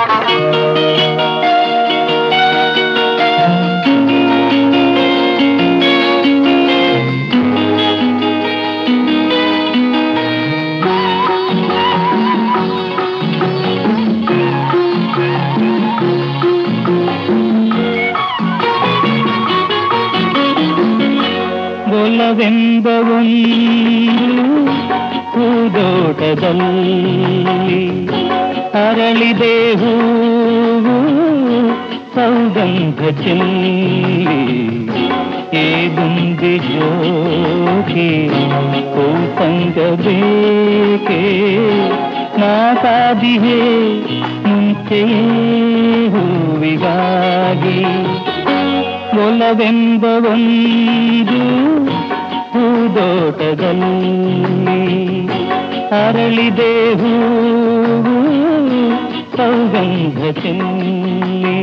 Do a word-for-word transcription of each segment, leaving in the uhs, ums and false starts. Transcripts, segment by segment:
ಒಲವೆಂಬ ಒಂದು ಹೂದೋಟದಲ್ಲಿ ಅರಳಿದೆ ಹೂವು ಸೌಗಂಧ ಚೆಲ್ಲಿ ಏದುಂಬಿ ಜೋಗಿ ಸಂಗ ಬೇಕೆ ನಾ ಕಾದಿಹೆ ಮುಂಚೆಯೇ ಹೂವಿಗಾಗಿ ಒಲವೆಂಬ ಒಂದು ಹೂದೋಟದಲ್ಲಿ ಅರಳಿದೆ ಹೂವು ಸೌಗಂಧ ಚೆಲ್ಲಿ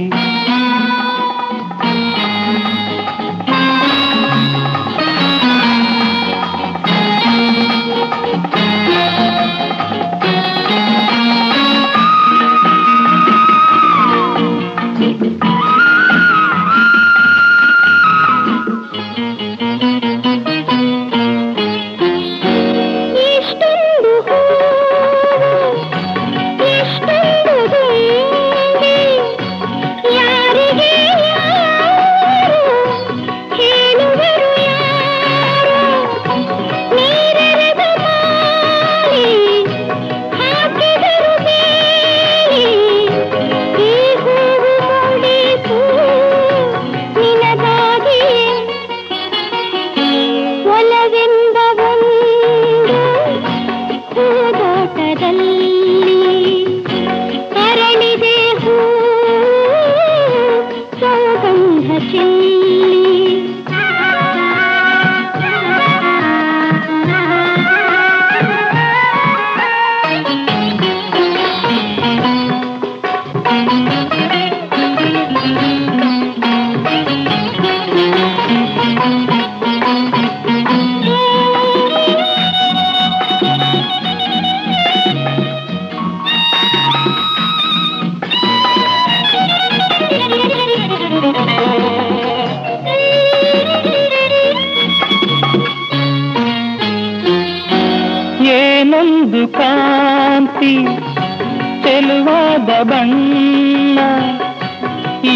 ಏನೊಂದು ಕಾಂತಿ ಚೆಲುವಾದ ಬಣ್ಣ ಈ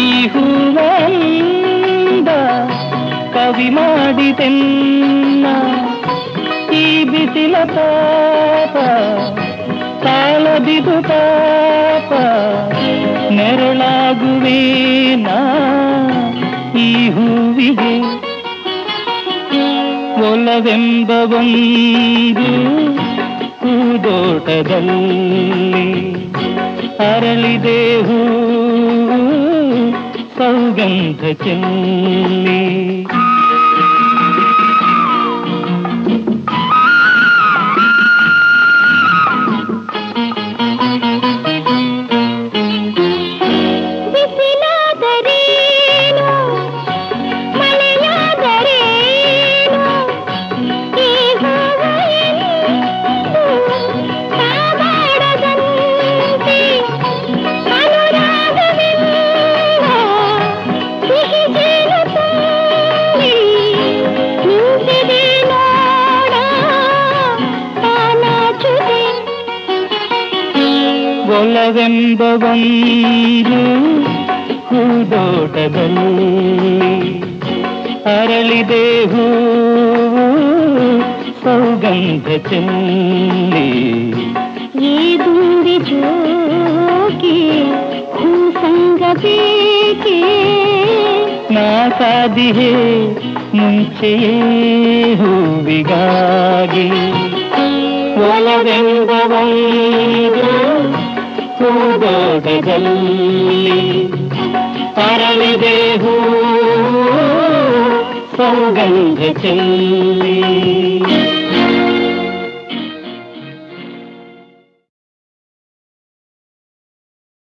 ಹೂವಂದ ಕವಿ ಮಾಡಿದೆನ್ನ ಈ ಬಿಸಿಲ ಪಾಪ ತಾಳದಿದು ಪಾಪ ನೆರಳಾಗುವೇನಾ ಈ ಹೂವಿಗೆ ಒಲವೆಂಬ ಒಂದು ಹೂದೋಟದಲ್ಲಿ ಅರಳಿದೆ ಹೂವು ಸೌಗಂಧ ಚೆಲ್ಲಿ ಒಲವೆಂಬ ಒಂದು ಹೂದೋಟದಲ್ಲಿ ಅರಳಿದೆ ಹೂವು ಸೌಗಂಧ ಚೆಲ್ಲಿ ಏದುಂಬಿ ಜೋಗಿ ಸಂಗ ಬೇಕೆ ನಾ ಕಾದಿಹೆ ಮುಂಚೆಯೇ ಹೂವಿಗಾಗಿ ಒಲವೆಂಬ ಒಂದು ಹೂದೋಟದಲ್ಲಿ ಅರಳಿದೆ ಹೂವು ಸೌಗಂಧ ಚೆಲ್ಲಿ